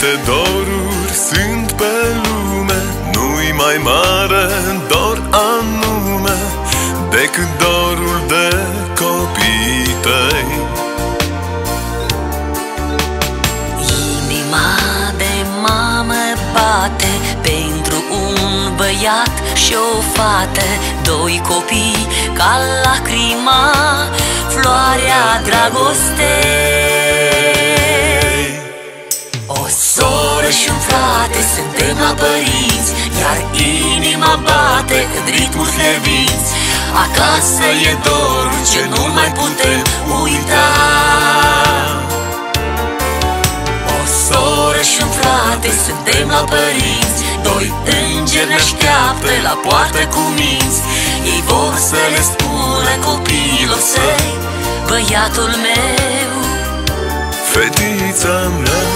Câte doruri sunt pe lume, nu-i mai mare dor anume decât dorul de copiii tăi. Inima de mamă bate pentru un băiat și o fată, doi copii ca lacrima, floarea dragostei. O soră și un frate, suntem la părinți, iar inima bate în ritmul fierbinți. Acasă e dorul ce nu mai putem uita. O soră și un frate, suntem la părinți, doi îngeri ne așteaptă la poartă cu minți. Ei vor să le spună copiilor săi: băiatul meu, fetița mea.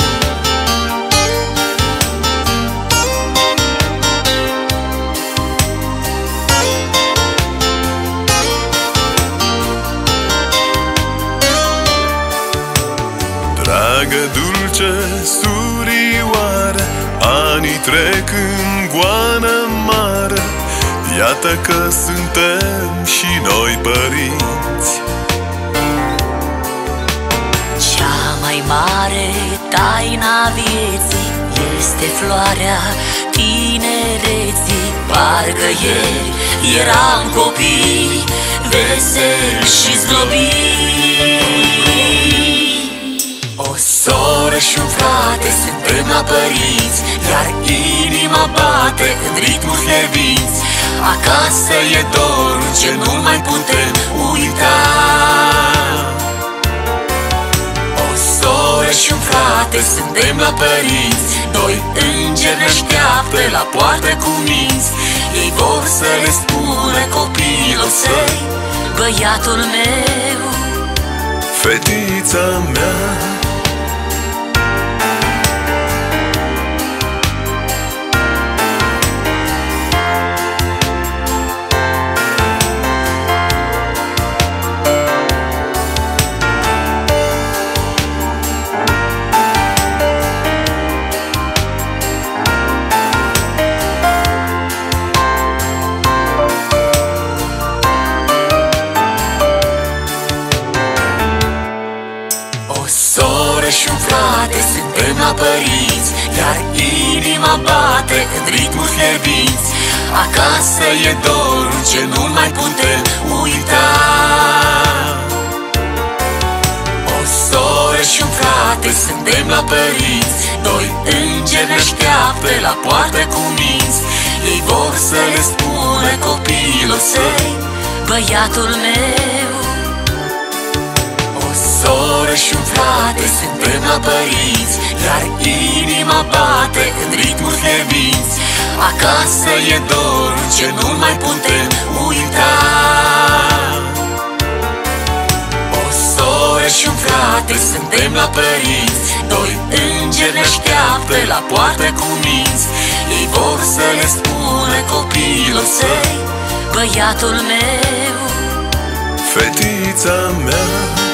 Dragă, dulce surioară, anii trec în goană mare, iată că suntem și noi părinți. cea mai mare taina vieții este floarea tinereții. Parcă ieri eram copii, veseli și zglobii. O soră și un frate, suntem la părinți, iar inima bate în ritmul fierbinți. Acasă e dorul ce nu mai putem uita. O soră și un frate, suntem la părinți, doi îngeri ne așteaptă la poartă cu minți. Ei vor să le spună copiilor săi: băiatul meu, fetița mea. și un frate, suntem la părinți, iar inima bate în ritmul fierbinți. Acasă e dorul ce nu mai putem uita. O soră și un frate, suntem la părinți, doi îngeri ne așteaptă la poartă cu minți. Ei vor să le spună copiilor săi: băiatul meu. O soră și un frate, suntem la părinți, iar inima bate în ritmul fierbinți. Acasă e dorul ce nu mai putem uita. O soră și un frate, suntem la părinți, doi îngeri ne așteaptă la poartă cu minți. Ei vor să le spună copiilor săi: băiatul meu, fetița mea.